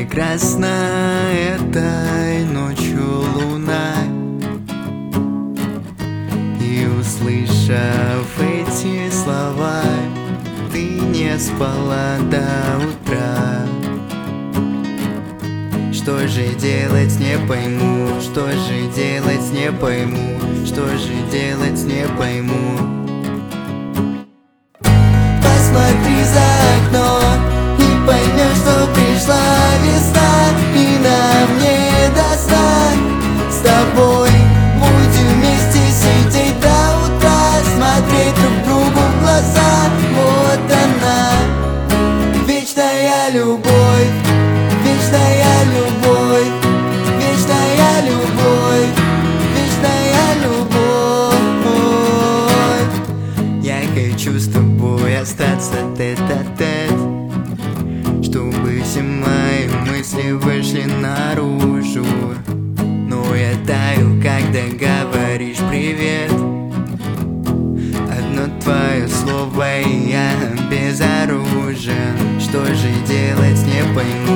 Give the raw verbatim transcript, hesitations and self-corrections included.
прекрасна этой ночью луна. И услышав эти слова, ты не спала до утра. Что же делать, не пойму, что же делать, не пойму, что же делать, не пойму. Посмотри за окно и поймешь, что пришла весна, и нам не до сна. С тобой будем вместе сидеть до утра, смотреть друг другу в глаза. Вот она, вечная любовь, вечная любовь, вечная любовь, вечная любовь. Я хочу с тобой остаться тет-а-тет, чтобы все мои мысли вышли наружу. Но я таю, когда говоришь привет. Одно твое слово, и я безоружен. Что же делать, не пойму.